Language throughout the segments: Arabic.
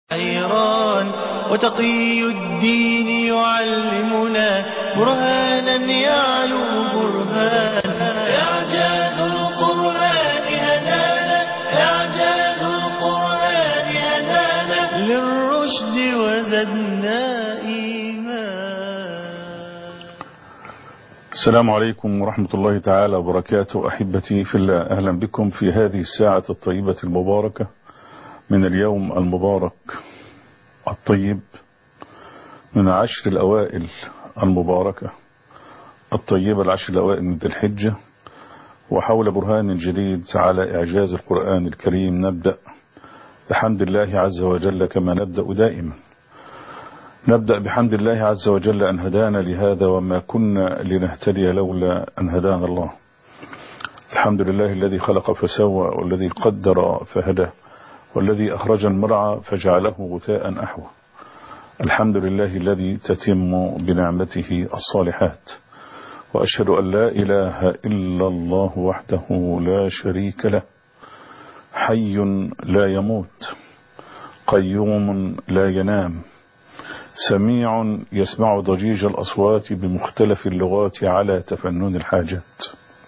حيران وتقي الدين يعلمنا برهانا يعلو برهان. إعجاز القرآن هدانا، إعجاز القرآن هدانا للرشد وزدنا إيمان. السلام عليكم ورحمة الله تعالى وبركاته. أحبتي في الله، أهلا بكم في هذه الساعة الطيبة المباركة من اليوم المبارك الطيب، من عشر الأوائل المباركة الطيبة، العشر الأوائل من ذي الحجة، وحول برهان جديد على إعجاز القرآن الكريم نبدأ بحمد الله عز وجل كما نبدأ دائما. نبدأ بحمد الله عز وجل أن هدانا لهذا وما كنا لنهتدي لولا أن هدانا الله. الحمد لله الذي خلق فسوى، والذي قدر فهدى، والذي أخرج المرعى فجعله غثاء أحوى. الحمد لله الذي تتم بنعمته الصالحات، وأشهد أن لا إله إلا الله وحده لا شريك له، حي لا يموت، قيوم لا ينام، سميع يسمع ضجيج الأصوات بمختلف اللغات على تفنن الحاجات،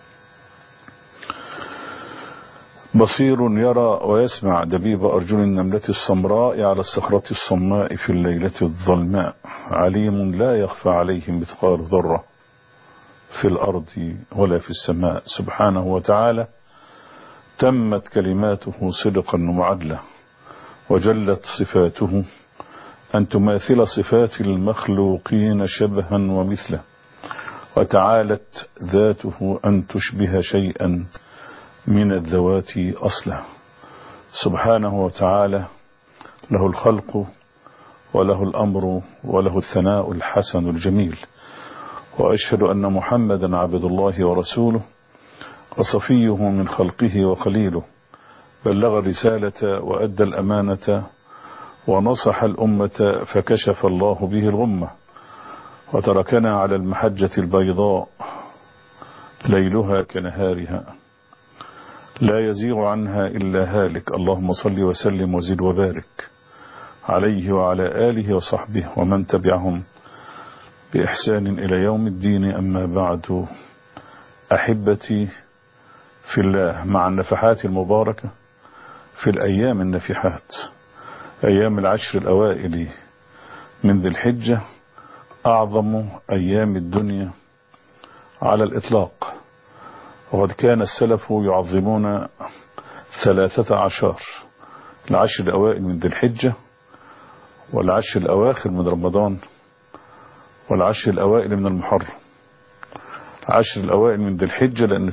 بصير يرى ويسمع دبيب أرجل النملة السمراء على الصخرة الصماء في الليلة الظلماء، عليم لا يخفى عليه مثقال ذرة في الأرض ولا في السماء. سبحانه وتعالى تمت كلماته صدقا وعدلا، وجلت صفاته أن تماثل صفات المخلوقين شبها ومثلا، وتعالت ذاته أن تشبه شيئا من الذوات أصلا. سبحانه وتعالى له الخلق وله الأمر وله الثناء الحسن الجميل. وأشهد أن محمدا عبد الله ورسوله وصفيه من خلقه وخليله، بلغ الرسالة وأدى الأمانة ونصح الأمة فكشف الله به الغمة، وتركنا على المحجة البيضاء ليلها كنهارها لا يزيغ عنها إلا هالك. اللهم صل وسلم وزد وبارك عليه وعلى آله وصحبه ومن تبعهم بإحسان إلى يوم الدين. أما بعد، أحبتي في الله، مع النفحات المباركة في الأيام النفحات، أيام العشر الأوائل من ذي الحجة، أعظم أيام الدنيا على الإطلاق. وقد كان السلف يعظمون 13 العشر الأوائل من ذي الحجة، والعشر الأواخر من رمضان، والعشر الأوائل من المحرم. العشر الأوائل من ذي الحجة لأن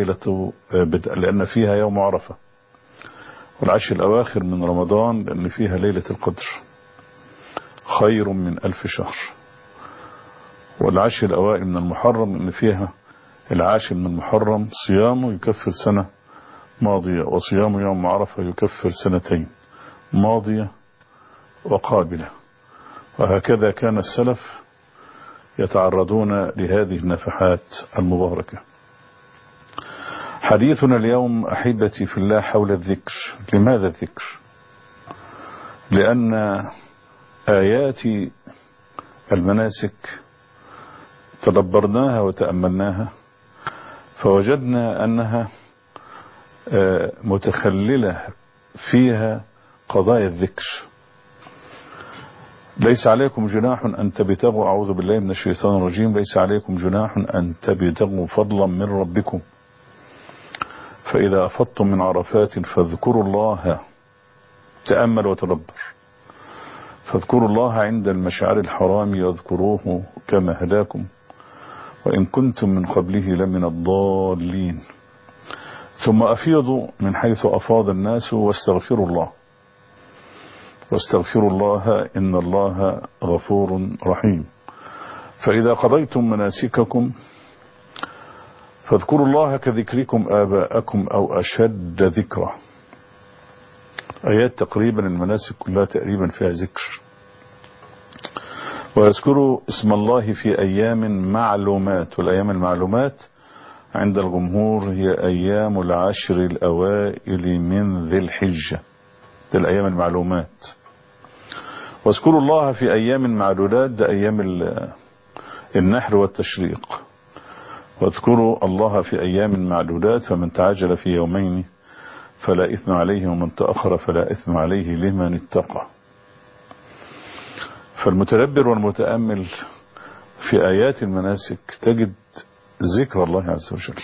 فيها يوم عرفة، والعشر الأواخر من رمضان لأن فيها ليلة القدر خير من 1000 شهر، والعشر الأوائل من المحرم لأن فيها العاشر من المحرم صيامه يكفر سنة ماضية، وصيام يوم عرفة يكفر سنتين ماضية وقابلة. وهكذا كان السلف يتعرضون لهذه النفحات المباركة. حديثنا اليوم أحبتي في الله حول الذكر. لماذا الذكر؟ لأن آيات المناسك تدبرناها وتأملناها، فوجدنا أنها متخللة فيها قضايا الذكر. ليس عليكم جناح أن تبتغوا، أعوذ بالله من الشيطان الرجيم، ليس عليكم جناح أن تبتغوا فضلا من ربكم فإذا أفضتم من عرفات فاذكروا الله. تأمل وتدبر. فاذكروا الله عند المشعر الحرام يذكروه كما هداكم وإن كنتم من قبله لمن الضالين. ثم أفيضوا من حيث أفاض الناس واستغفروا الله، واستغفروا الله إن الله غفور رحيم. فإذا قضيتم مناسككم فاذكروا الله كذكركم آباءكم أو أشد ذكرا. آيات تقريبا المناسك كلها تقريبا فيها ذكر. ويذكروا اسم الله في أيام معلومات، والأيام المعلومات عند الجمهور هي أيام العشر الأوائل من ذي الحجة، دي الأيام المعلومات. واذكروا الله في أيام معدودات، ده أيام النحر والتشريق. واذكروا الله في أيام معدودات، فمن تعجل في يومين فلا إثم عليه ومن تأخر فلا إثم عليه لمن اتقى. فالمتدبر والمتأمل في آيات المناسك تجد ذكر الله عز وجل،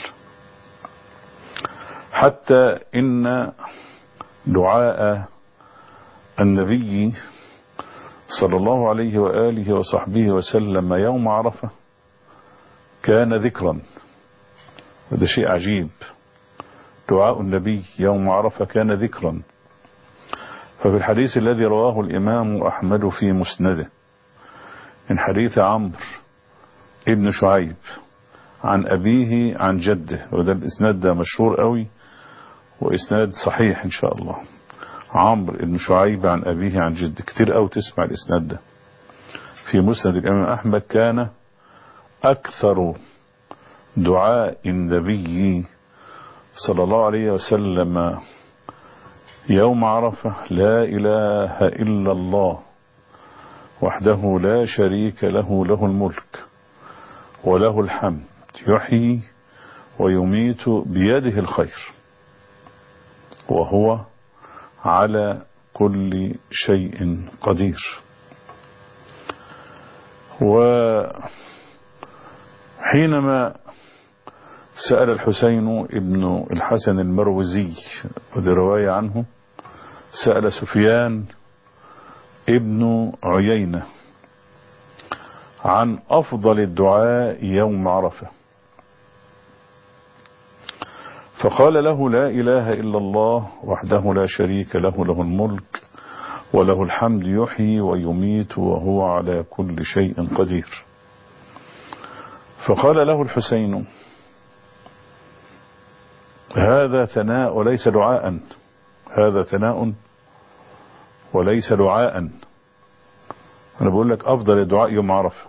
حتى إن دعاء النبي صلى الله عليه وآله وصحبه وسلم يوم عرفة كان ذكرا. هذا شيء عجيب، دعاء النبي يوم عرفة كان ذكرا. ففي الحديث الذي رواه الإمام أحمد في مسنده من حديث عمرو ابن شعيب عن أبيه عن جده، وده الإسناد ده مشهور قوي وإسناد صحيح إن شاء الله. عمرو ابن شعيب عن أبيه عن جده، كتير قوي تسمع الإسناد ده في مسند الإمام أحمد. كان أكثر دعاء النبي صلى الله عليه وسلم يوم عرفة لا إله إلا الله وحده لا شريك له، له الملك وله الحمد يحيي ويميت بيده الخير وهو على كل شيء قدير. وحينما سأل الحسين ابن الحسن المروزي، ودي رواية عنه، سأل سفيان ابن عيينة عن أفضل الدعاء يوم عرفة، فقال له لا إله إلا الله وحده لا شريك له، له الملك وله الحمد يحيي ويميت وهو على كل شيء قدير. فقال له الحسين هذا ثناء وليس دعاء، هذا ثناء وليس دعاء. أنا بقول لك أفضل الدعاء يوم عرفة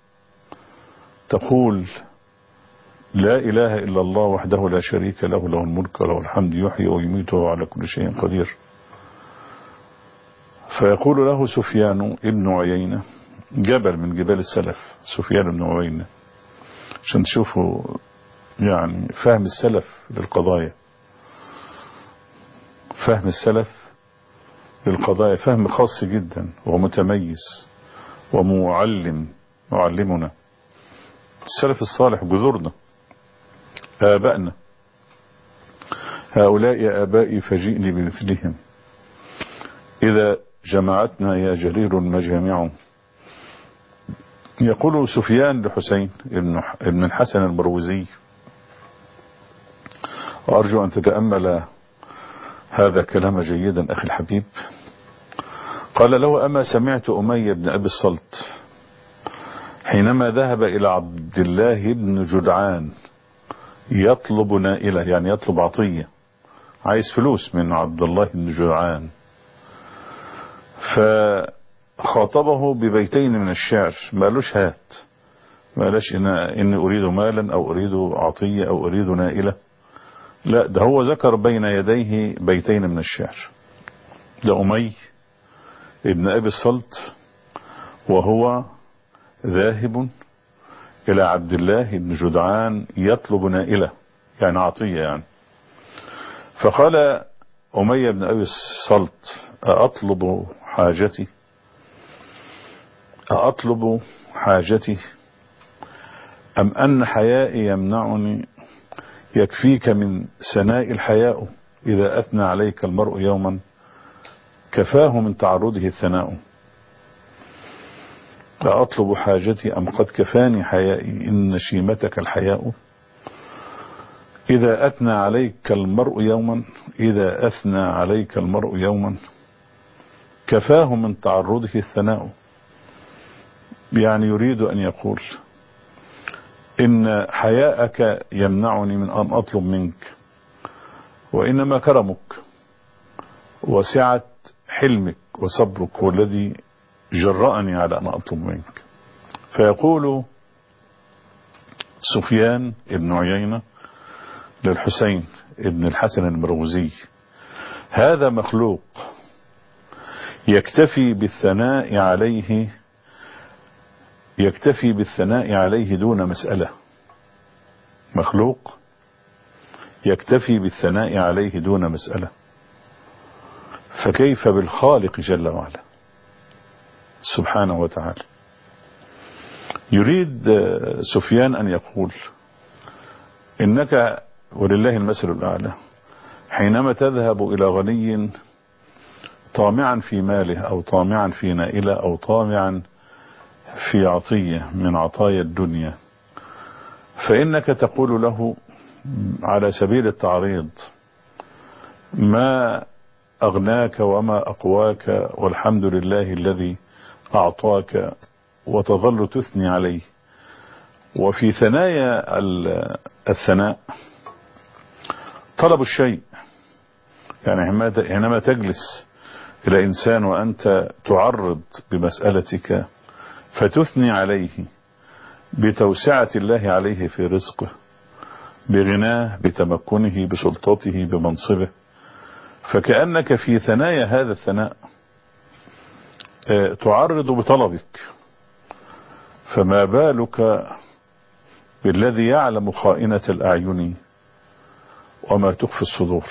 تقول لا إله إلا الله وحده لا شريك له، له الملك وله الحمد يحيي ويميت وهو على كل شيء قدير. فيقول له سفيان ابن عيينة، جبل من جبال السلف سفيان بن عيينة، عشان تشوفوا يعني فهم السلف للقضايا، فهم السلف للقضايا فهم خاص جدا ومتميز ومعلمنا. السلف الصالح جذورنا، آبائنا، هؤلاء يا آبائي فجئني بمثلهم، إذا جمعتنا يا جرير المجامع. يقول سفيان لحسين ابن الحسن المروزي، وأرجو أن تتأمل هذا كلام جيدا أخي الحبيب، قال له أما سمعت أمية بن أبي الصلت حينما ذهب إلى عبد الله بن جدعان يطلب نائلة، يعني يطلب عطية، عايز فلوس من عبد الله بن جدعان، فخاطبه ببيتين من الشعر، ما قالوش هات، ما قالش إني أريد مالا أو أريد عطية أو أريد نائلة، لا، ده هو ذكر بين يديه بيتين من الشعر. ده أمي ابن أبي الصلت وهو ذاهب إلى عبد الله بن جدعان يطلب نائلة، يعني عطية يعني. فقال أمية بن أبي الصلت أأطلب حاجتي أم أن حيائي يمنعني؟ يكفيك من سناء الحياء إذا أثنى عليك المرء يوما كفاه من تعرضه الثناء. أطلب حاجتي أم قد كفاني حيائي إن شيمتك الحياء. إذا أثنى عليك المرء يوما كفاه من تعرضه الثناء. يعني يريد أن يقول إن حياءك يمنعني من أن أطلب منك، وإنما كرمك وسعة حلمك وصبرك هو الذي جرأني على أن أطلب منك. فيقول سفيان ابن عيينة للحسين ابن الحسن المروزي هذا مخلوق يكتفي بالثناء عليه دون مسألة. مخلوق يكتفي بالثناء عليه دون مسألة، فكيف بالخالق جل وعلا سبحانه وتعالى؟ يريد سفيان أن يقول إنك ولله المثل الأعلى حينما تذهب إلى غني طامعا في ماله أو طامعا في نائلة أو طامعا في عطية من عطايا الدنيا، فإنك تقول له على سبيل التعريض: ما أغناك وما أقواك والحمد لله الذي أعطاك، وتظل تثني عليه. وفي ثنايا الثناء طلب الشيء، يعني حينما تجلس إلى إنسان وأنت تعرض بمسألتك فتثني عليه بتوسعة الله عليه في رزقه، بغناه، بتمكنه، بسلطته، بمنصبه، فكأنك في ثنايا هذا الثناء تعرض بطلبك، فما بالك بالذي يعلم خائنة الأعين وما تخفي الصدور.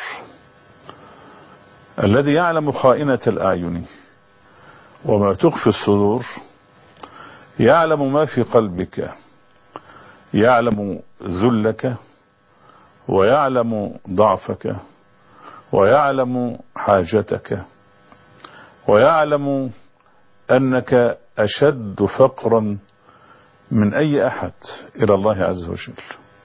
الذي يعلم خائنة الأعين وما تخفي الصدور يعلم ما في قلبك، يعلم ذلك ويعلم ضعفك ويعلم حاجتك ويعلم أنك أشد فقرا من أي أحد إلى الله عز وجل.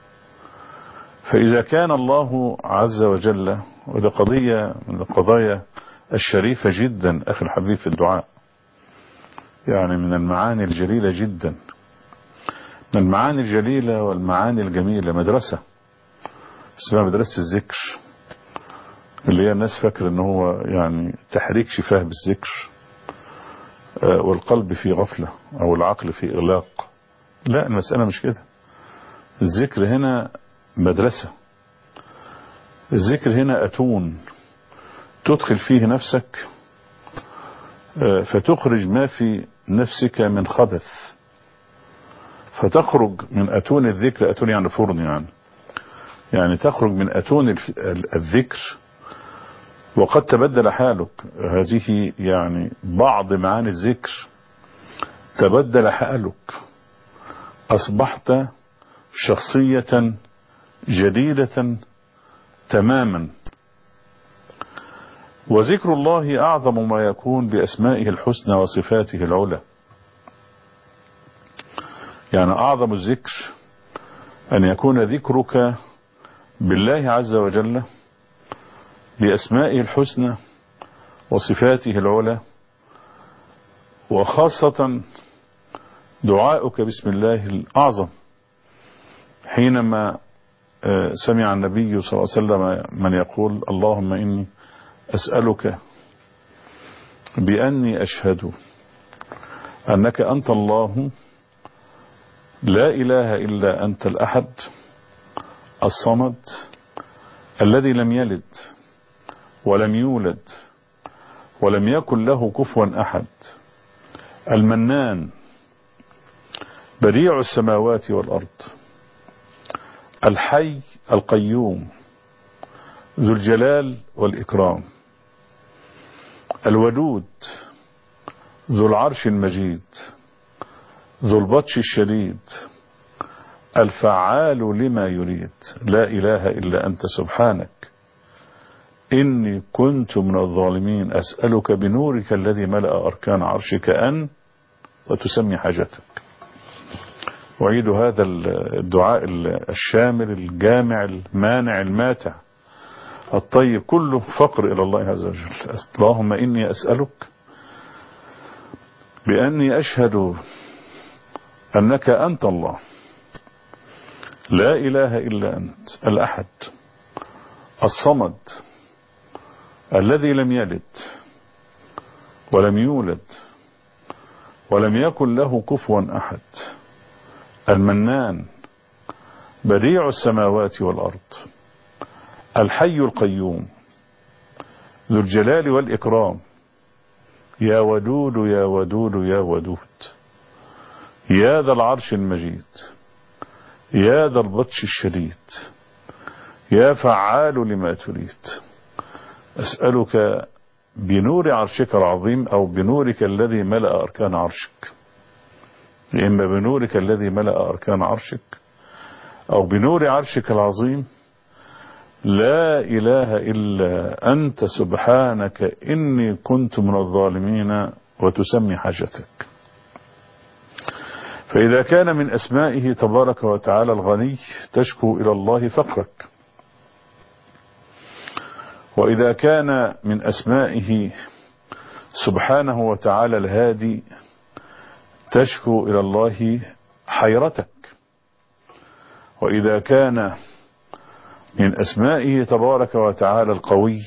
فإذا كان الله عز وجل، وده قضية من القضايا الشريفة جدا أخي الحبيب في الدعاء، يعني من المعاني الجليلة جدا، من المعاني الجليلة والمعاني الجميلة، مدرسة اسمها مدرسة الذكر، اللي هي الناس فاكر ان هو يعني تحريك شفاه بالذكر والقلب في غفلة او العقل في اغلاق. لا، المسألة مش كده. الذكر هنا مدرسة، الذكر هنا أتون تدخل فيه نفسك فتخرج ما في نفسك من خبث، فتخرج من أتون الذكر. أتون يعني فرن، يعني تخرج من أتون الذكر وقد تبدل حالك. هذه يعني بعض معاني الذكر. تبدل حالك، أصبحت شخصية جديدة تماما. وذكر الله أعظم ما يكون بأسمائه الحسنى وصفاته العلى. يعني أعظم الذكر أن يكون ذكرك بالله عز وجل بأسمائه الحسنى وصفاته العلى، وخاصة دعاؤك بسم الله الأعظم. حينما سمع النبي صلى الله عليه وسلم من يقول: اللهم إني أسألك بأني أشهد أنك أنت الله لا إله إلا أنت الأحد الصمد الذي لم يلد ولم يولد ولم يكن له كفوا أحد، المنان بديع السماوات والأرض، الحي القيوم ذو الجلال والإكرام، الودود ذو العرش المجيد ذو البطش الشديد، الفعال لما يريد، لا إله إلا أنت سبحانك إني كنت من الظالمين، أسألك بنورك الذي ملأ أركان عرشك أن وتسمي حاجتك. أعيد هذا الدعاء الشامل الجامع المانع الماتع الطيب، كله فقر إلى الله عز وجل. اللهم إني أسألك بأني أشهد أنك أنت الله لا إله إلا أنت الأحد الصمد الذي لم يلد ولم يولد ولم يكن له كفوا أحد، المنان بديع السماوات والأرض، الحي القيوم ذو الجلال والإكرام، يا ودود يا ودود يا ودود، يا ذا العرش المجيد، يا ذا البطش الشديد، يا فعال لما تريد. أسألك بنور عرشك العظيم، أو بنورك الذي ملأ أركان عرشك، إما بنورك الذي ملأ أركان عرشك أو بنور عرشك العظيم، لا إله إلا أنت سبحانك إني كنت من الظالمين، وتسمي حاجتك. فإذا كان من أسمائه تبارك وتعالى الغني، تشكو إلى الله فقرك. وإذا كان من أسمائه سبحانه وتعالى الهادي، تشكو إلى الله حيرتك. وإذا كان من أسمائه تبارك وتعالى القوي،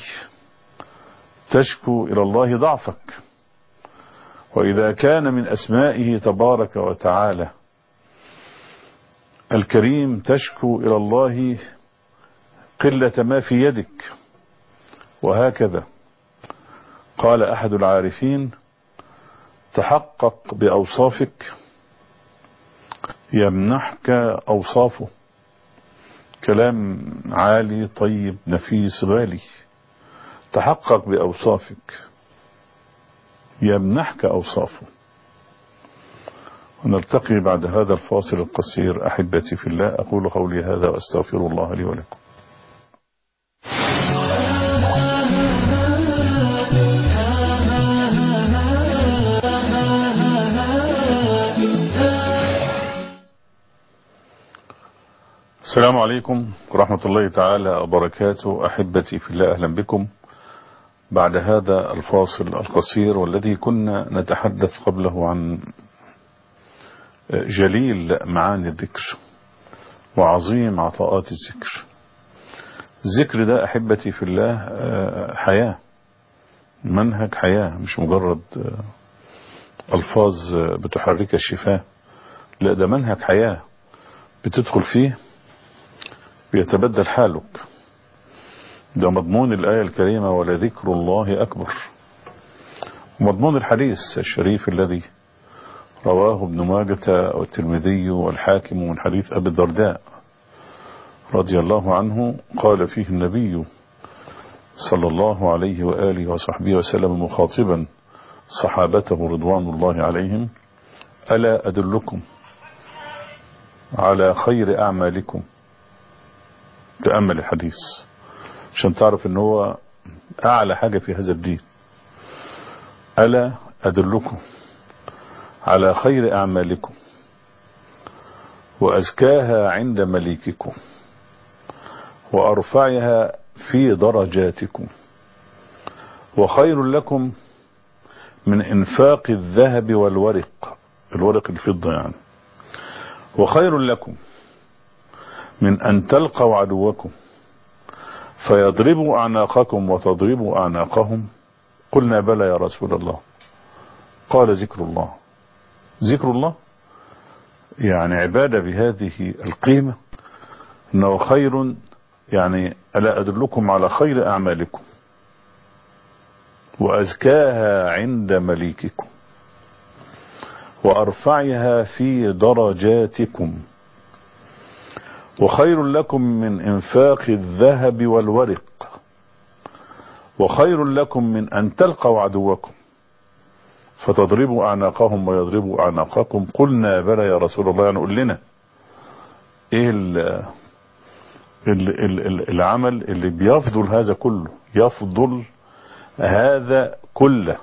تشكو إلى الله ضعفك. وإذا كان من أسمائه تبارك وتعالى الكريم، تشكو إلى الله قلة ما في يدك. وهكذا قال أحد العارفين: تحقق بأوصافك يمنحك أوصافه. كلام عالي طيب نفيس غالي. تحقق بأوصافك يمنحك أوصافه. ونلتقي بعد هذا الفاصل القصير. أحبتي في الله، أقول قولي هذا وأستغفر الله لي ولكم. السلام عليكم ورحمة الله تعالى وبركاته. أحبتي في الله، أهلا بكم بعد هذا الفاصل القصير، والذي كنا نتحدث قبله عن جليل معاني الذكر وعظيم عطاءات الذكر. الذكر ده أحبتي في الله حياة، منهج حياة، مش مجرد ألفاظ بتحرك الشفاه. لا، ده منهج حياة بتدخل فيه بيتبدل حالك. ده مضمون الآية الكريمة: ولذكر الله أكبر. ومضمون الحديث الشريف الذي رواه ابن ماجة والترمذي والحاكم من حديث أبي الدرداء رضي الله عنه، قال فيه النبي صلى الله عليه وآله وصحبه وسلم مخاطبا صحابته رضوان الله عليهم: ألا أدلكم على خير أعمالكم؟ تأمل الحديث عشان تعرف ان هو اعلى حاجة في هذا الدين. ألا أدلكم على خير أعمالكم وأزكاها عند مليككم وأرفعها في درجاتكم وخير لكم من إنفاق الذهب والورق، الورق الفضة يعني، وخير لكم من أن تلقوا عدوكم فيضربوا أعناقكم وتضربوا أعناقهم. قلنا: بلى يا رسول الله. قال: ذكر الله. ذكر الله يعني عبادة بهذه القيمة، إنه خير، يعني ألا أدلكم على خير أعمالكم وأزكاها عند مليككم وأرفعها في درجاتكم وخير لكم من إنفاق الذهب والورق وخير لكم من أن تلقوا عدوكم فتضربوا أعناقهم ويضربوا أعناقكم. قلنا: بلى يا رسول الله. يعني قل لنا إيه العمل اللي بيفضل هذا كله، يفضل هذا كله؟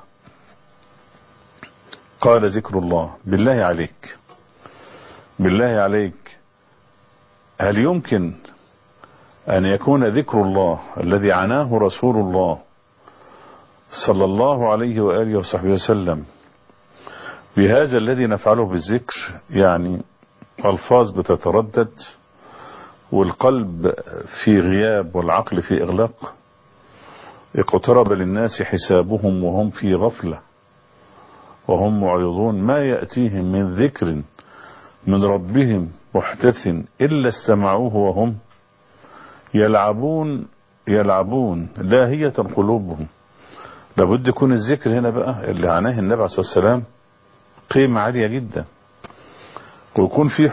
قال: ذكر الله. بالله عليك، بالله عليك، هل يمكن أن يكون ذكر الله الذي عناه رسول الله صلى الله عليه وآله وصحبه وسلم بهذا الذي نفعله بالذكر؟ يعني ألفاظ بتتردد والقلب في غياب والعقل في إغلاق. اقترب للناس حسابهم وهم في غفلة وهم معرضون، ما يأتيهم من ذكر من ربهم محدث إلا استمعوه وهم يلعبون لاهية قلوبهم لابد يكون الذكر هنا بقى اللي عناه النبي عليه الصلاة والسلام قيمة عالية جدا، ويكون في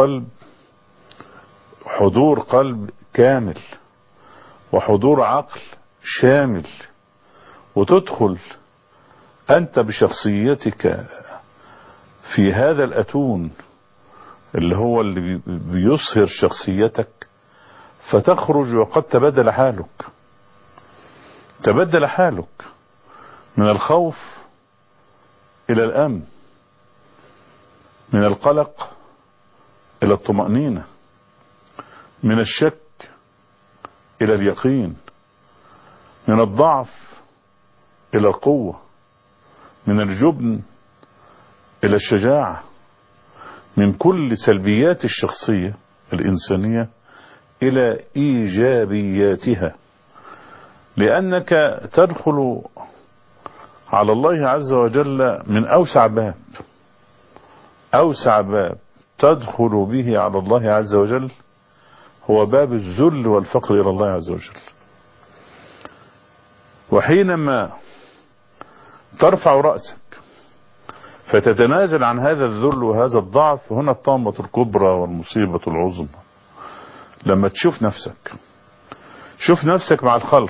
حضور قلب كامل، وحضور عقل شامل، وتدخل أنت بشخصيتك في هذا الأتون اللي هو اللي بيصهر شخصيتك، فتخرج وقد تبدل حالك من الخوف إلى الأمن، من القلق إلى الطمأنينة، من الشك إلى اليقين، من الضعف إلى القوة، من الجبن إلى الشجاعة، من كل سلبيات الشخصية الإنسانية إلى إيجابياتها، لأنك تدخل على الله عز وجل من أوسع باب تدخل به على الله عز وجل هو باب الذل والفقر إلى الله عز وجل. وحينما ترفع رأسك فتتنازل عن هذا الذل وهذا الضعف، هنا الطامة الكبرى والمصيبة العظمى. لما تشوف نفسك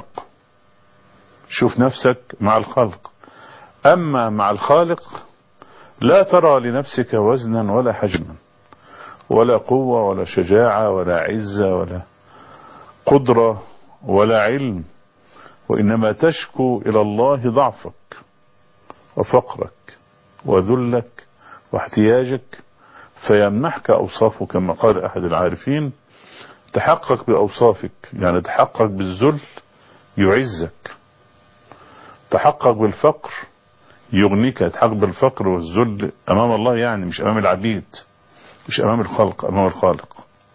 مع الخلق، أما مع الخالق لا ترى لنفسك وزنا ولا حجما ولا قوة ولا شجاعة ولا عزة ولا قدرة ولا علم، وإنما تشكو إلى الله ضعفك وفقرك وذلك واحتياجك، فيمنحك أوصافه كما قال أحد العارفين: تحقق بأوصافك، يعني تحقق بالذل يعزك، تحقق بالفقر يغنيك، تحقق بالفقر والذل أمام الله، يعني مش أمام العبيد، مش أمام الخلق، أمام الخالق.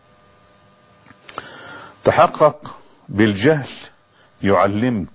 تحقق بالجهل يعلمك،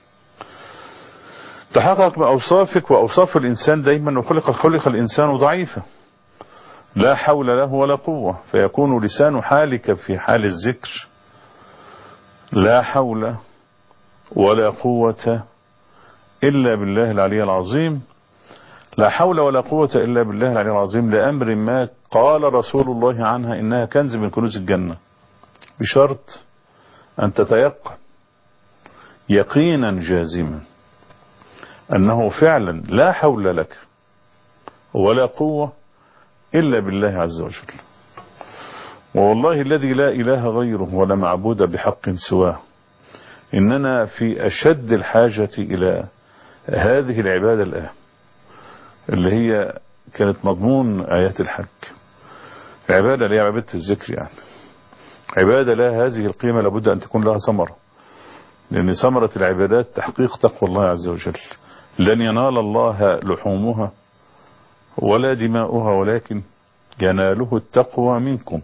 تحقق بأوصافك وأوصاف الإنسان دايما، وخلق الإنسان ضعيفا لا حول له ولا قوة، فيكون لسان حالك في حال الذكر لا حول ولا قوة إلا بالله العلي العظيم، لا حول ولا قوة إلا بالله العلي العظيم، لأمر ما قال رسول الله عنها إنها كنز من كنوز الجنة، بشرط أن تتيقن يقينا جازما أنه فعلا لا حول لك ولا قوة إلا بالله عز وجل. والله الذي لا إله غيره ولا معبود بحق سواه، إننا في أشد الحاجة إلى هذه العبادة الآن اللي هي كانت مضمون آيات الحج، عبادة اللي هي عبادة الذكر، يعني عبادة لها هذه القيمة لابد أن تكون لها ثمرة، لأن ثمرة العبادات تحقيق تقوى الله عز وجل. لن ينال الله لحومها ولا دماؤها ولكن يناله التقوى منكم.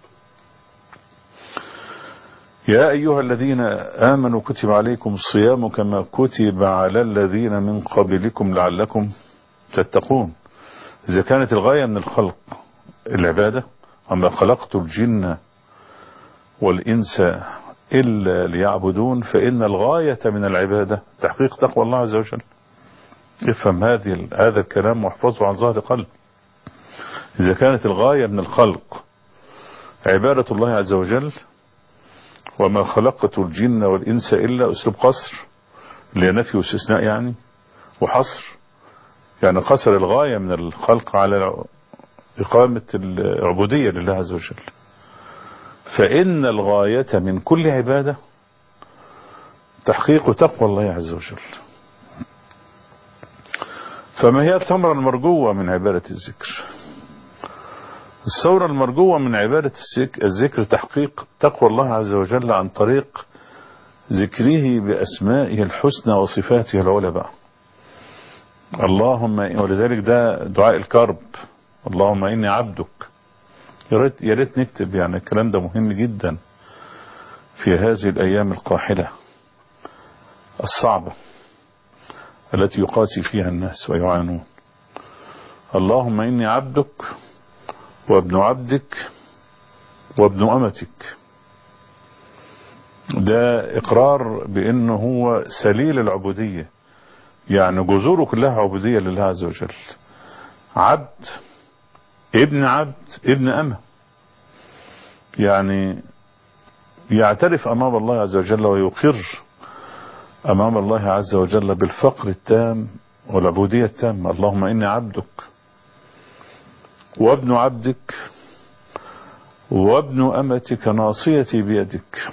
يا أيها الذين آمنوا كتب عليكم الصيام كما كتب على الذين من قبلكم لعلكم تتقون. إذا كانت الغاية من الخلق العبادة، وما خلقت الجن والإنس إلا ليعبدون، فإن الغاية من العبادة تحقيق تقوى الله عز وجل. افهم هذا الكلام واحفظه عن ظهر قلب. إذا كانت الغاية من الخلق عبادة الله عز وجل، وما خلقت الجن والإنس إلا أسلوب قصر لنفي واستثناء يعني، وحصر يعني قصر الغاية من الخلق على إقامة العبودية لله عز وجل، فإن الغاية من كل عبادة تحقيق تقوى الله عز وجل. فما هي الثمرة المرجوة من عبادة الذكر؟ الثمرة المرجوة من عبادة الذكر تحقيق تقوى الله عز وجل عن طريق ذكره بأسمائه الحسنى وصفاته العلى بقى. اللهم، ولذلك ده دعاء الكرب، اللهم إني عبدك. يا ريت نكتب، يعني الكلام ده مهم جدا في هذه الأيام القاحلة الصعبة التي يقاسي فيها الناس ويعانون. اللهم إني عبدك وابن عبدك وابن أمتك. ده إقرار بأنه هو سليل العبودية، يعني جذوره كلها عبودية لله عز وجل. عبد، ابن عبد، ابن أمة، يعني يعترف أمام الله عز وجل ويقر أمام الله عز وجل بالفقر التام والعبودية التامة. اللهم إني عبدك وابن عبدك وابن أمتك ناصيتي بيدك،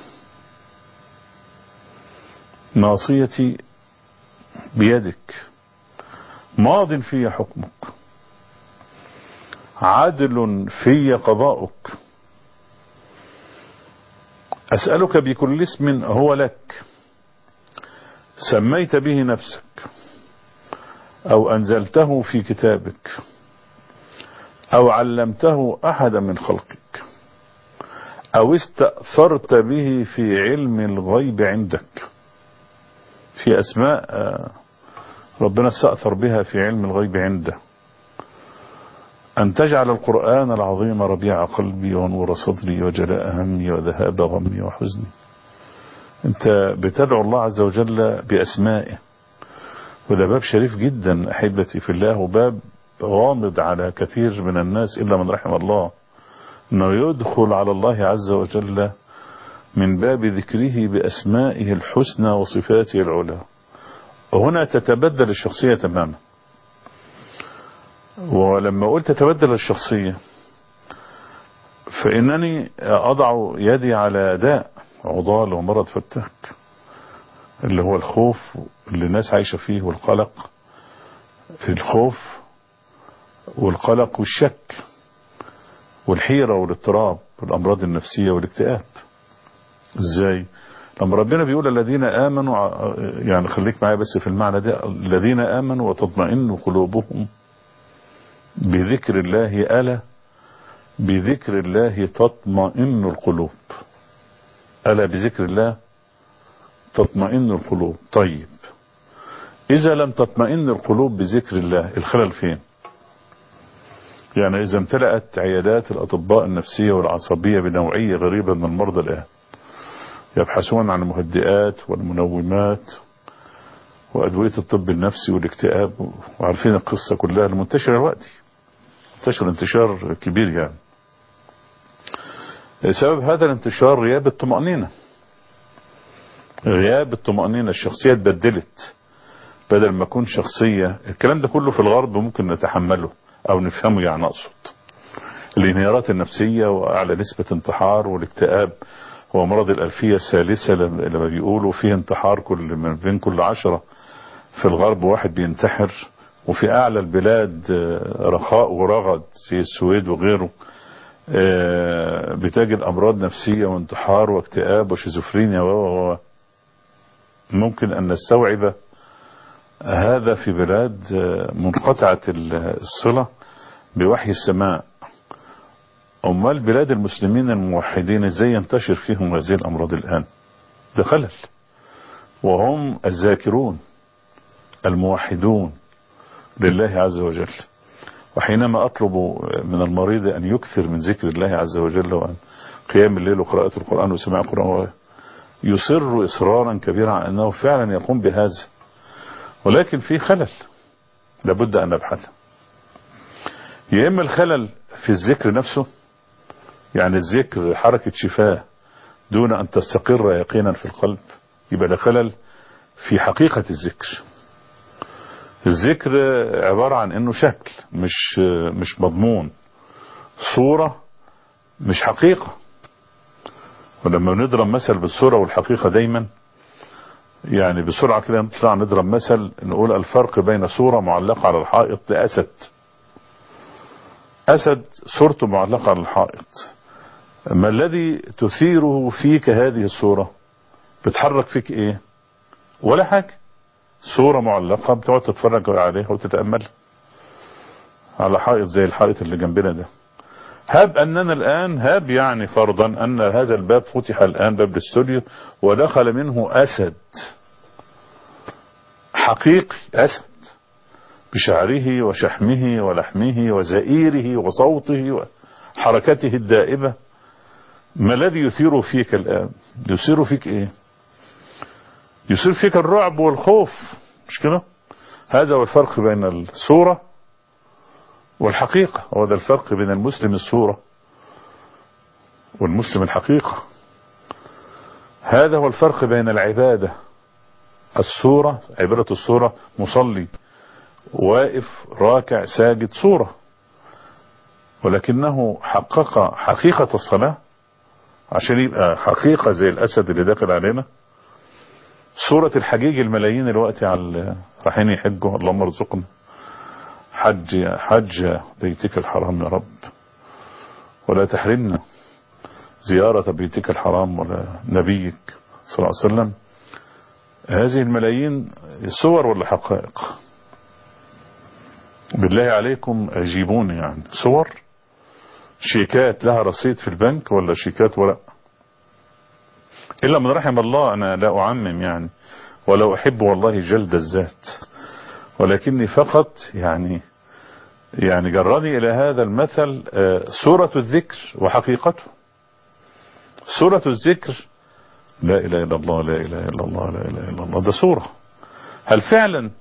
ناصيتي بيدك، ماض في حكمك، عدل في قضاؤك، أسألك بكل اسم هو لك سميت به نفسك أو أنزلته في كتابك أو علمته أحدا من خلقك أو استأثرت به في علم الغيب عندك، في أسماء ربنا استأثر بها في علم الغيب عنده، أن تجعل القرآن العظيم ربيع قلبي ونور صدري وجلاء همي وذهاب غمي وحزني. أنت بتدعو الله عز وجل بأسمائه، وده باب شريف جدا أحبتي في الله، وباب غامض على كثير من الناس إلا من رحم الله، أنه يدخل على الله عز وجل من باب ذكره بأسمائه الحسنى وصفاته العلى. هنا تتبدل الشخصية تماما. ولما قلت تتبدل الشخصية فإنني أضع يدي على داء عضال ومرض فتاك، اللي هو الخوف اللي الناس عايشة فيه، والقلق، الخوف والقلق والشك والحيرة والاضطراب والأمراض النفسية والاكتئاب. ازاي؟ لما ربنا بيقول الذين آمنوا، يعني خليك معايا بس في المعنى ده، الذين آمنوا وتطمئن قلوبهم بذكر الله، ألا بذكر الله تطمئن القلوب، ألا بذكر الله تطمئن القلوب. طيب إذا لم تطمئن القلوب بذكر الله، الخلل فين؟ يعني إذا امتلأت عيادات الأطباء النفسية والعصبية بنوعية غريبة من المرضى الآن، يبحثون عن المهدئات والمنومات وأدوية الطب النفسي والاكتئاب، وعارفين القصة كلها المنتشرة دلوقتي، انتشار كبير يعني. سبب هذا الانتشار غياب الطمأنينة، غياب الطمأنينة. الشخصية اتبدلت، بدل ما يكون شخصية، الكلام ده كله في الغرب ممكن نتحمله أو نفهمه، يعني أقصد الانهيارات النفسية وأعلى نسبة انتحار، والاكتئاب هو مرض الألفية الثالثة لما بيقولوا فيه انتحار من بين كل 10 في الغرب واحد بينتحر. وفي أعلى البلاد رخاء ورغد زي السويد وغيره بتجد أمراض نفسية وانتحار واكتئاب وشيزوفرينيا ممكن أن نستوعب هذا في بلاد منقطعة الصلة بوحي السماء. أمال بلاد المسلمين الموحدين ازاي ينتشر فيهم هذه الأمراض الآن؟ ده خلل. وهم الذاكرون الموحدون لله عز وجل. وحينما أطلب من المريض أن يكثر من ذكر الله عز وجل وأن قيام الليل وقراءة القرآن وسماع القرآن، يصر إصرارا كبيرا على أنه فعلا يقوم بهذا، ولكن في خلل لابد أن نبحث. يا إما الخلل في الذكر نفسه، يعني الذكر حركة شفاء دون أن تستقر يقينا في القلب، يبقى ده خلل في حقيقة الذكر. الذكر عبارة عن انه شكل مش مضمون، صورة مش حقيقة. ولما نضرب مثل بالصورة والحقيقة دايما، يعني بسرعة كده نطلع نضرب مثل نقول الفرق بين صورة معلقة على الحائط لأسد. أسد صورته معلقة على الحائط، ما الذي تثيره فيك هذه الصورة؟ بتحرك فيك ايه؟ ولا حاجة. صورة معلقة بتقعد تتفرج عليها وتتأمل على حائط زي الحائط اللي جنبنا ده. هاب أننا الآن، هاب يعني فرضا أن هذا الباب فتح الآن، باب الاستوديو، ودخل منه أسد حقيقي، أسد بشعره وشحمه ولحمه وزئيره وصوته وحركته الدائبة. ما الذي يثير فيك الآن؟ يثير فيك إيه؟ يصير فيك الرعب والخوف، مش كده؟ هذا هو الفرق بين الصورة والحقيقة، وهذا الفرق بين المسلم الصورة والمسلم الحقيقة. هذا هو الفرق بين العبادة الصورة، عبادة الصورة مصلي واقف راكع ساجد صورة، ولكنه حقق حقيقة الصلاة عشان يبقى حقيقة زي الأسد اللي داخل علينا. صورة الحجيج الملايين الوقت على رايحين يحجوا، اللهم ارزقنا حج بيتك الحرام يا رب، ولا تحرمنا زيارة بيتك الحرام ولا نبيك صلى الله عليه وسلم. هذه الملايين صور ولا حقائق؟ بالله عليكم اجيبوني، يعني صور شيكات لها رصيد في البنك ولا شيكات ورق؟ إلا من رحم الله. أنا لا أعمم يعني، ولا أحب والله جلد الذات، ولكني فقط يعني جرني إلى هذا المثل سورة الذكر وحقيقته. سورة الذكر لا إله إلا الله لا إله إلا الله لا إله إلا الله، ده سورة. هل فعلا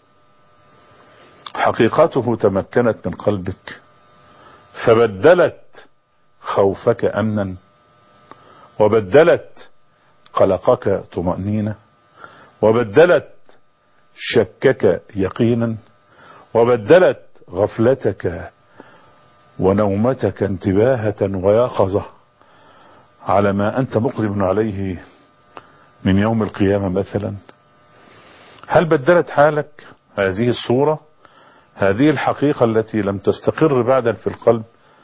حقيقته تمكنت من قلبك فبدلت خوفك أمنا، وبدلت قلقك طمأنينة، وبدلت شكك يقينا، وبدلت غفلتك ونومتك انتباهة ويقظة على ما أنت مقدم عليه من يوم القيامة مثلا؟ هل بدلت حالك هذه الصورة، هذه الحقيقة التي لم تستقر بعدا في القلب؟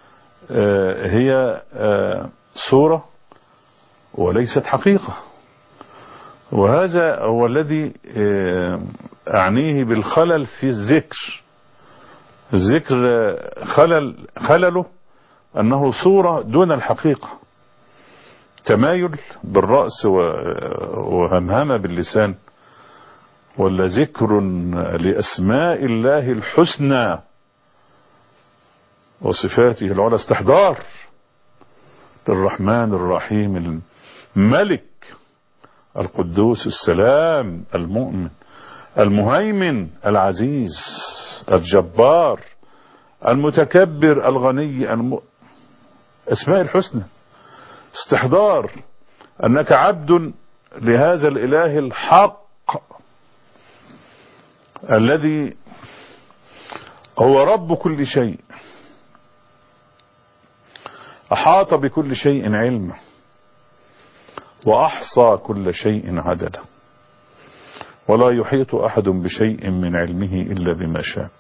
هي صورة وليست حقيقة. وهذا هو الذي أعنيه بالخلل في الذكر. الذكر خلله أنه صورة دون الحقيقة، تمايل بالرأس وهمهمة باللسان، ولا ذكر لأسماء الله الحسنى وصفاته العلى، استحضار للرحمن الرحيم الملك القدوس السلام المؤمن المهيمن العزيز الجبار المتكبر الغني أسماء الحسنى. استحضار أنك عبد لهذا الإله الحق الذي هو رب كل شيء، أحاط بكل شيء علما، وأحصى كل شيء عددا، ولا يحيط أحد بشيء من علمه إلا بما شاء.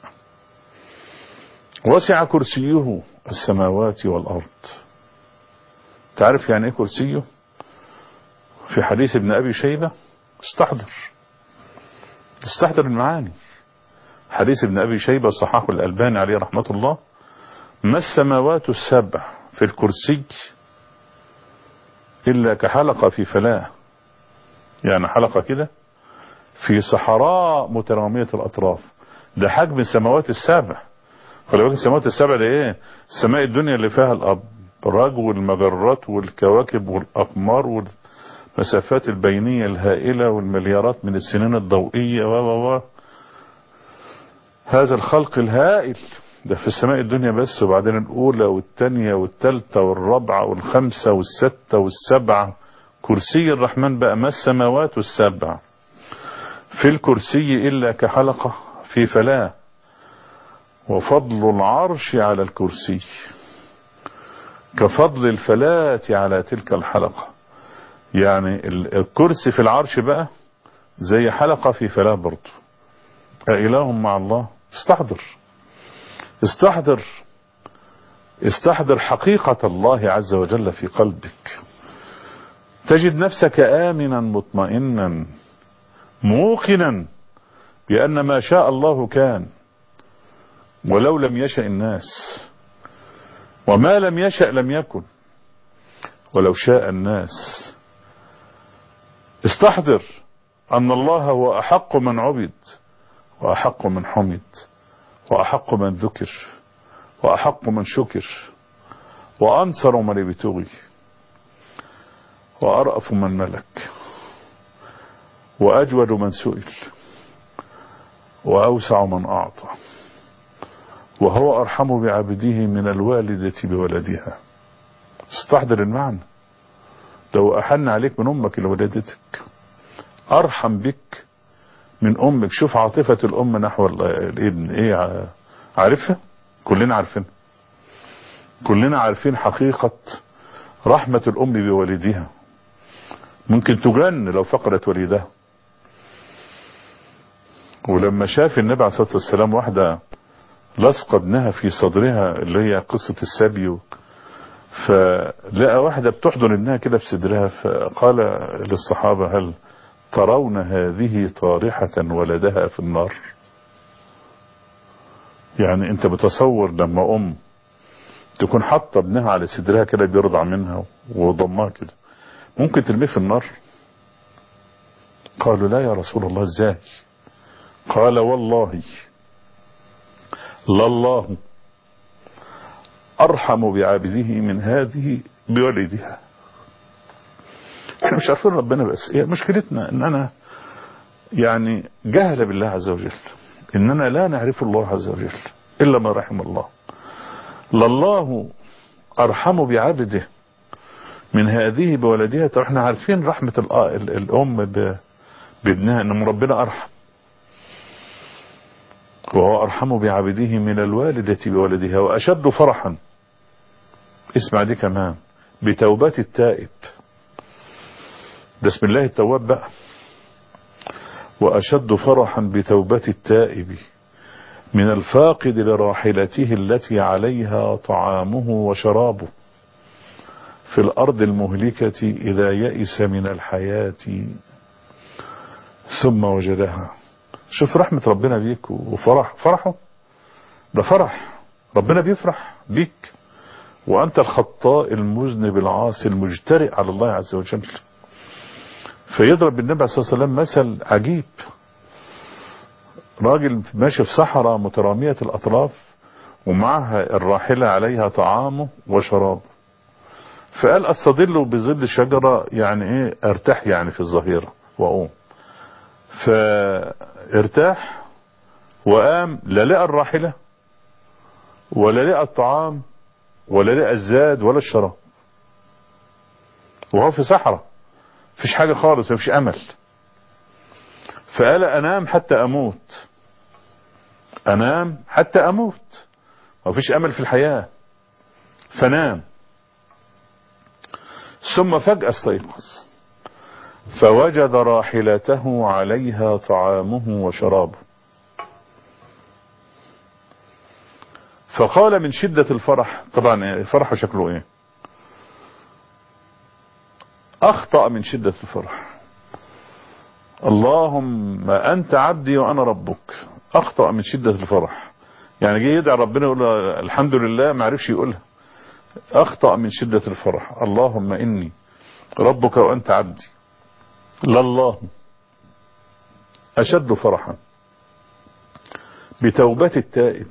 وسع كرسيه السماوات والأرض. تعرف يعني ايه كرسيه؟ في حديث ابن أبي شيبة، استحضر المعاني. حديث ابن أبي شيبة صححه الألباني عليه رحمة الله: ما السماوات السبع في الكرسي إلا كحلقة في فلاة، يعني حلقة كده في صحراء مترامية الأطراف. ده حجم السماوات السبع. خلي بالك السماوات السبع ده ايه؟ السماء الدنيا اللي فيها الأبراج والمجرات والكواكب والأقمار والمسافات البينية الهائلة والمليارات من السنين الضوئية هذا الخلق الهائل ده في السماء الدنيا بس. وبعدين الأولى والثانية والثالثة والرابعة والخمسة والستة والسبعة. كرسي الرحمن بقى ما السماوات السبع في الكرسي إلا كحلقة في فلاة، وفضل العرش على الكرسي كفضل الفلاة على تلك الحلقة. يعني الكرسي في العرش بقى زي حلقة في فلاة برضه. أإله مع الله؟ استحضر حقيقة الله عز وجل في قلبك، تجد نفسك آمنا مطمئنا موقنا بأن ما شاء الله كان، ولو لم يشأ الناس، وما لم يشأ لم يكن، ولو شاء الناس. استحضر أن الله هو أحق من عبد، وأحق من حمد، وأحق من ذكر، وأحق من شكر، وأنصر من ابتغي، وأرأف من ملك، وأجود من سئل، وأوسع من أعطى، وهو أرحم بعبده من الوالدة بولدها. استحضر المعنى، لو أحن عليك من أمك اللي ولدتك أرحم بك من أمك. شوف عاطفة الأم نحو الابن إيه، عارفها؟ كلنا عارفين، كلنا عارفين حقيقة رحمة الأم بوالدها. ممكن تجن لو فقدت والدها. ولما شاف النبي عليه الصلاة والسلام واحدة لصق ابنها في صدرها، اللي هي قصة السبي، فلقى واحدة بتحضن ابنها كده في صدرها، فقال للصحابة: هل ترون هذه طارحة ولدها في النار؟ يعني انت بتصور لما ام تكون حاطه ابنها على صدرها كده بيرضع منها وضمها كده، ممكن ترميه في النار؟ قالوا: لا يا رسول الله، ازاي؟ قال: والله لله ارحم بعبده من هذه بولدها. احنا مش عارفين ربنا، بس هي مشكلتنا ان انا يعني جهل بالله عز وجل، اننا لا نعرف الله عز وجل الا ما رحم الله. لله ارحم بعبده من هذه بولدها. طب احنا عارفين رحمة الام بابنها، ان ربنا ارحم، وهو ارحم بعبده من الوالدة بولدها، واشد فرحا، اسمع دي كمان، بتوبة التائب. ده اسم الله التواب بقى. واشد فرحا بتوبة التائب من الفاقد لراحلته التي عليها طعامه وشرابه في الأرض المهلكة إذا يئس من الحياة ثم وجدها. شوف رحمة ربنا بيك فرحه، ده فرح ربنا بيفرح بيك وأنت الخطاء المذنب العاصي المجترئ على الله عز وجل. فيضرب النبي صلى الله عليه وسلم مثل عجيب. راجل ماشي في صحراء مترامية الأطراف ومعها الراحلة عليها طعامه وشرابه، فقال: استظل بظل شجرة، يعني ايه ارتاح يعني في الظهيرة واقوم. فارتاح وقام، لا لقى الراحلة ولا لقى الطعام ولا لقى الزاد ولا الشراب، وهو في صحراء مفيش حاجة خالص، مفيش امل. فقال: انام حتى اموت، انام حتى اموت، مفيش امل في الحياة. فنام، ثم فجأة استيقظ فوجد راحلته عليها طعامه وشرابه، فقال من شدة الفرح، طبعا فرحه شكله ايه، اخطأ من شدة الفرح، اللهم انت عبدي وانا ربك. اخطأ من شدة الفرح، يعني جه يدعي ربنا يقول الحمد لله، ما عرفش يقولها. اخطأ من شدة الفرح، اللهم اني ربك وانت عبدي. لله اشد فرحا بتوبة التائب.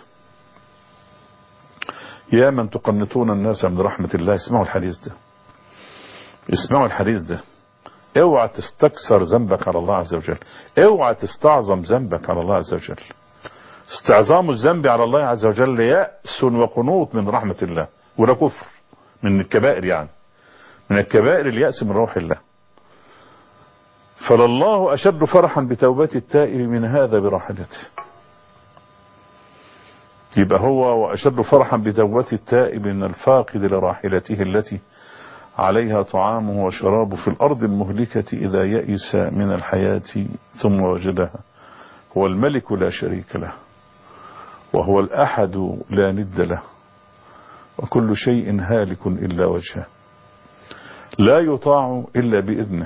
يا من تقنطون الناس من رحمة الله، اسمعوا الحديث ده، اسمعوا الحديث ده. اوعى تستكثر ذنبك على الله عز وجل، اوعى تستعظم ذنبك على الله عز وجل. استعظام الذنب على الله عز وجل يأس وقنوط من رحمة الله، ولا كفر من الكبائر، يعني من الكبائر اليأس من روح الله. فلله أشد فرحا بتوبة التائب من هذا براحلته. يبقى هو وأشد فرحا بتوبة التائب من الفاقد لراحلته التي عليها طعامه وشرابه في الأرض المهلكة إذا يئس من الحياة ثم وجدها. هو الملك لا شريك له، وهو الأحد لا ند له، وكل شيء هالك إلا وجهه، لا يطاع إلا بإذنه،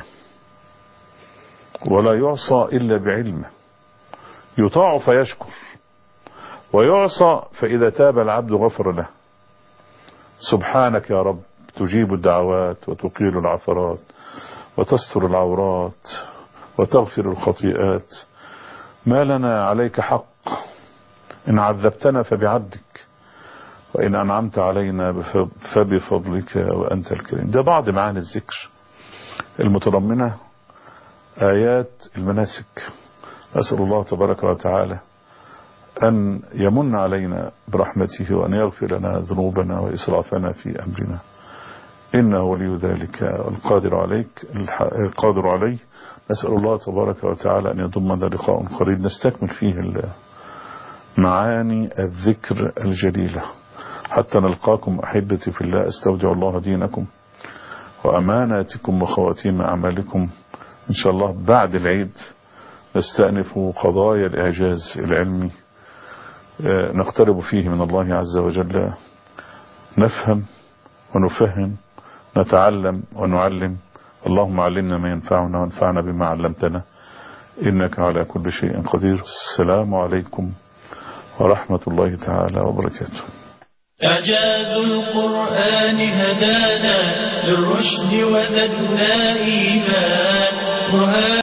ولا يعصى إلا بعلمه. يطاع فيشكر، ويعصى فإذا تاب العبد غفر له. سبحانك يا رب، تجيب الدعوات وتقيل العثرات وتستر العورات وتغفر الخطيئات، ما لنا عليك حق، إن عذبتنا فبعدلك، وإن أنعمت علينا فبفضلك وأنت الكريم. ده بعض معاني الذكر المتضمنة آيات المناسك. أسأل الله تبارك وتعالى أن يمن علينا برحمته وأن يغفر لنا ذنوبنا وإسرافنا في أمرنا، إنه ولي ذلك القادر عليه. نسأل الله تبارك وتعالى أن يضمنا لقاء قريب نستكمل فيه معاني الذكر الجليلة. حتى نلقاكم أحبتي في الله، استودع الله دينكم وأماناتكم وخواتيم أعمالكم. إن شاء الله بعد العيد نستأنف قضايا الإعجاز العلمي، نقترب فيه من الله عز وجل، نفهم ونفهم، نتعلم ونعلم. اللهم علمنا ما ينفعنا وانفعنا بما علمتنا، إنك على كل شيء قدير. السلام عليكم ورحمة الله تعالى وبركاته. إعجاز القرآن هدانا للرشد وزدنا إيمان.